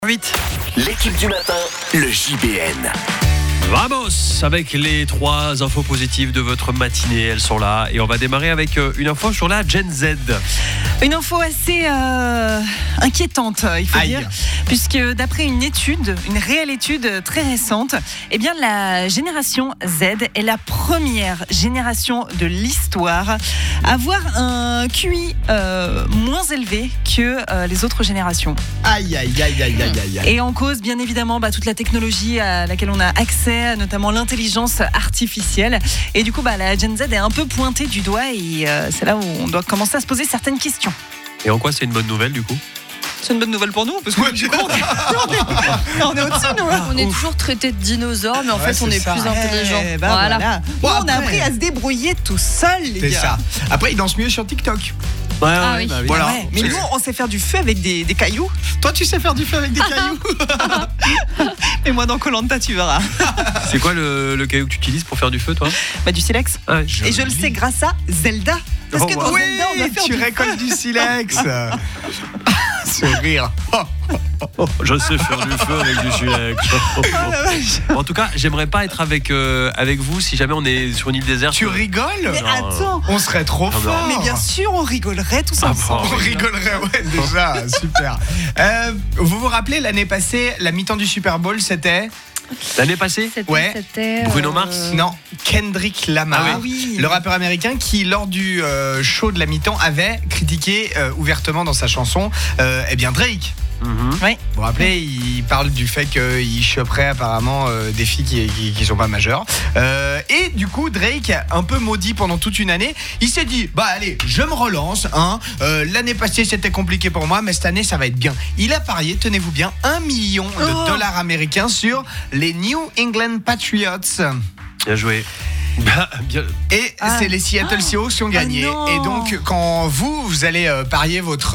8. L'équipe du matin, le JBN. Vamos avec les 3 infos positives de votre matinée, elles sont là et on va démarrer avec une info sur la Gen Z. Une info assez inquiétante, il faut dire, puisque d'après une réelle étude très récente, eh bien la génération Z est la première génération de l'histoire à avoir un QI moins élevé que les autres générations. Aïe. Et en cause, bien évidemment, toute la technologie à laquelle on a accès, notamment l'intelligence artificielle. Et du coup, la Gen Z est un peu pointée du doigt et c'est là où on doit commencer à se poser certaines questions. Et en quoi c'est une bonne nouvelle du coup ? C'est une bonne nouvelle pour nous, parce que du coup, on est au-dessus, nous. On est toujours traité de dinosaures, mais en fait, on est plus intelligent. Voilà. Bon, on a appris à se débrouiller tout seul, les C'est gars. ça. Après, ils dansent mieux sur TikTok. Oui. Voilà. Ouais, mais nous, on sait faire du feu avec des cailloux. Toi, tu sais faire du feu avec des cailloux. Et moi, dans Koh-Lanta, tu verras. C'est quoi le caillou que tu utilises pour faire du feu toi ? Du silex. Ah, Et je le sais grâce à Zelda. Parce que dans Oui, Zelda, on va faire tu du feu. récoltes du silex. Ce rire. Je sais faire du feu avec du silex. En tout cas, j'aimerais pas être avec vous si jamais on est sur une île déserte. Tu rigoles? Mais attends. On serait trop fort. Mais bien sûr, on rigolerait tous ensemble. On rigolerait, ouais, déjà, super. Vous vous rappelez, l'année passée, la mi-temps du Super Bowl, c'était L'année passée ? C'était Bruno Mars ? Non, Kendrick Lamar, Ah oui. le rappeur américain qui, lors du show de la mi-temps, avait critiqué ouvertement dans sa chanson Drake. Oui. Vous vous rappelez, il parle du fait qu'il choperait apparemment des filles qui sont pas majeures. Et du coup, Drake, un peu maudit pendant toute une année, il s'est dit, allez, je me relance. L'année passée, c'était compliqué pour moi, mais cette année, ça va être bien. Il a parié, tenez-vous bien, $1 million américains sur les New England Patriots. Bien joué. Bien. Et c'est les Seattle Seahawks qui ont gagné. non. Et donc, quand vous allez parier votre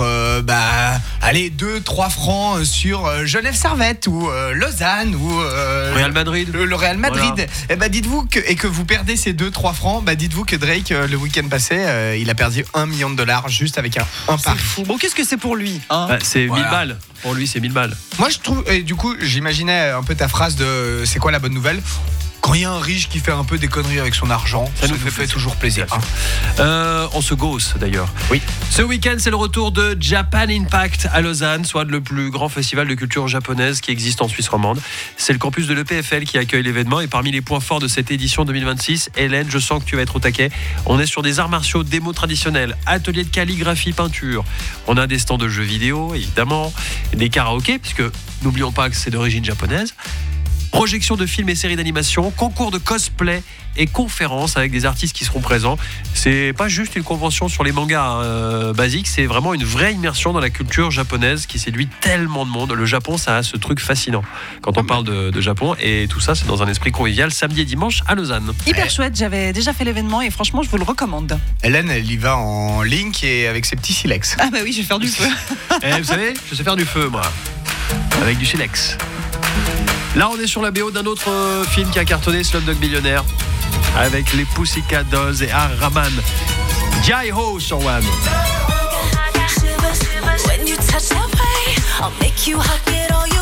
2-3 francs sur Genève Servette ou Lausanne ou Real Madrid. le Real Madrid, Voilà. dites-vous que vous perdez ces 2-3 francs, dites-vous que Drake, le week-end passé, il a perdu $1 million juste avec un pari. Fou. Bon, qu'est-ce que c'est pour lui C'est Voilà. 1000 balles. Pour lui, c'est 1000 balles. Moi, je trouve, et du coup, j'imaginais un peu ta phrase de c'est quoi la bonne nouvelle? Quand il y a un riche qui fait un peu des conneries avec son argent, ça nous fait toujours plaisir. On se gausse d'ailleurs. Oui. Ce week-end, c'est le retour de Japan Impact à Lausanne, soit le plus grand festival de culture japonaise qui existe en Suisse romande. C'est le campus de l'EPFL qui accueille l'événement et parmi les points forts de cette édition 2026, Hélène, je sens que tu vas être au taquet. On est sur des arts martiaux, démos traditionnels, ateliers de calligraphie, peinture. On a des stands de jeux vidéo, évidemment, des karaokés, puisque n'oublions pas que c'est d'origine japonaise. Projection de films et séries d'animation, concours de cosplay et conférences avec des artistes qui seront présents. C'est pas juste une convention sur les mangas basiques, c'est vraiment une vraie immersion dans la culture japonaise qui séduit tellement de monde. Le Japon, ça a ce truc fascinant quand on parle de Japon et tout ça, c'est dans un esprit convivial samedi et dimanche à Lausanne. Hyper chouette, j'avais déjà fait l'événement et franchement, je vous le recommande. Hélène, elle y va en link et avec ses petits silex. Ah oui, je vais faire du feu. Vous savez, je sais faire du feu, moi, avec du silex. Là, on est sur la BO d'un autre film qui a cartonné, Slumdog Millionnaire, avec les Pussycat Dolls et Rahman. Jai-Ho sur One. When you touch that way, I'll make you hot, get all your